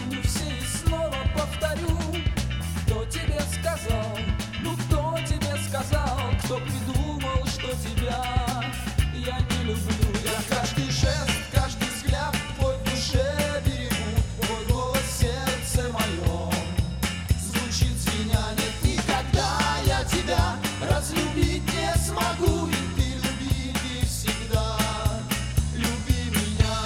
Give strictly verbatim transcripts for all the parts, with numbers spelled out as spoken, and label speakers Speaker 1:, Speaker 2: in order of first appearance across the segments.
Speaker 1: припомню все и снова повторю. Кто тебе сказал, ну кто тебе сказал, кто придумал, что тебя я не люблю? Я каждый жест, каждый взгляд твой в душе берегу, твой голос в сердце моем звучит звеня. Нет, никогда я тебя разлюбить не смогу, ведь ты люби, ты всегда люби меня.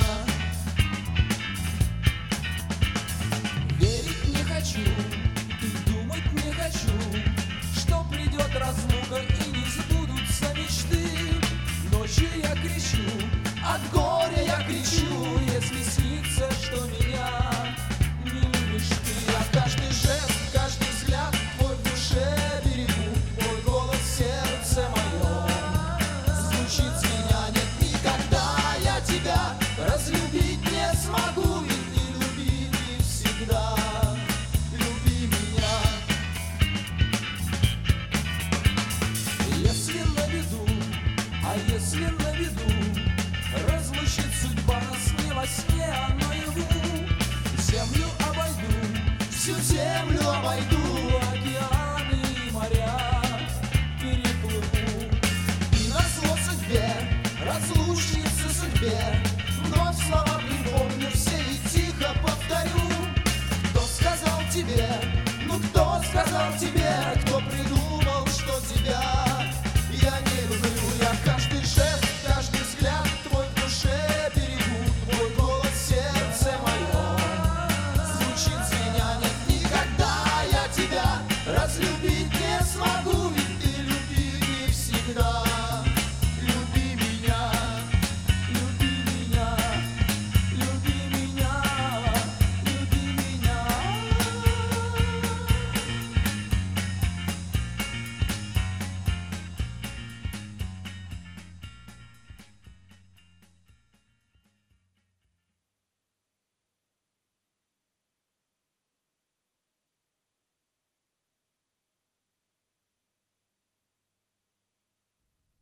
Speaker 1: Верить не хочу и думать не хочу, что придет разлука и не сбудутся мечты. Ночью я кричу, от горя я кричу, если снится, что меня не любишь ты. Я каждый жест, каждый взгляд твой в душе берегу, твой голос в сердце моем звучит звеня. Нет, никогда я тебя разлюбить не смогу, ведь ты люби, ты всегда люби меня. Если на виду, а если на виду разлучит судьба нас не во сне, а наяву, землю обойду, всю землю обойду, океаны и моря переплыву. И назло судьбе, разлучнице судьбе, вновь слова припомню все и тихо повторю. Кто сказал тебе, ну кто сказал тебе, кто